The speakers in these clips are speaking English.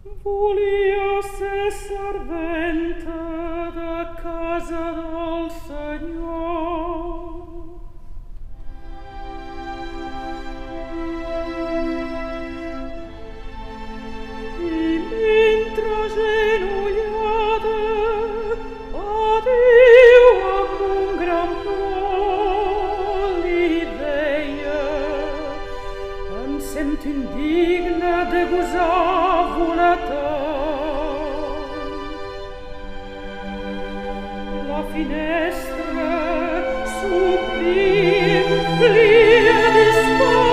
Volia ser serventa de casa del Senyor. I mentre agenollada a Déu amb un gran plor li deia: em sento indigna de gosar volar tant. La finestra s'omplia d'espai.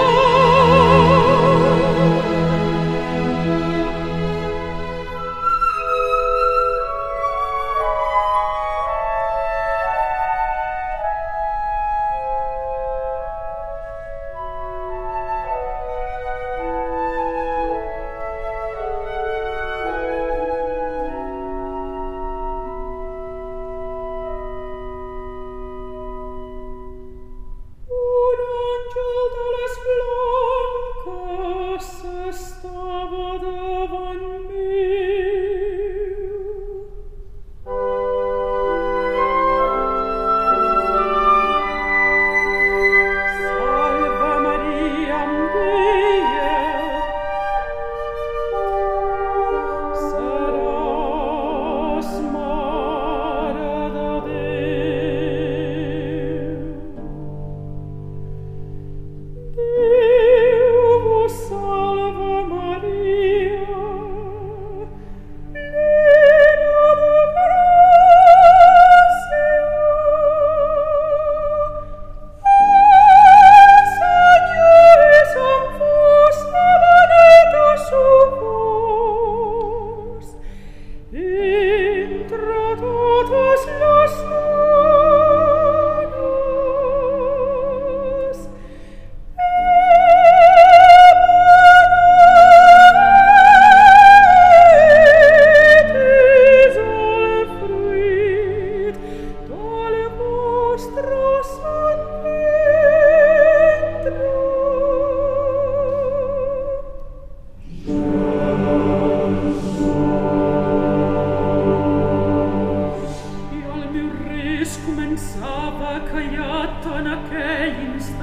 Començava callat en aquell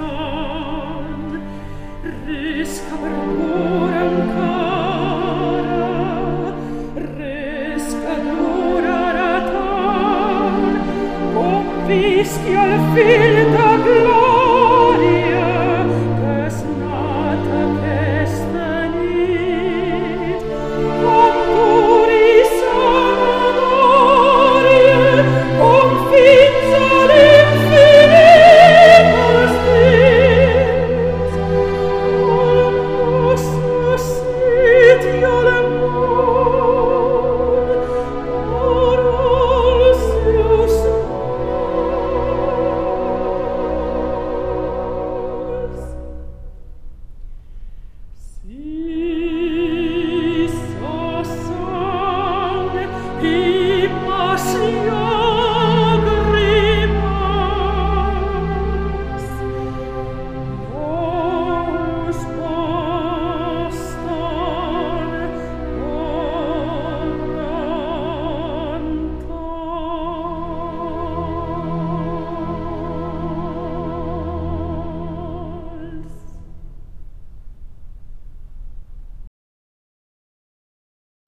instant, res que per por encara, res que durarà tant, com visqui el fill de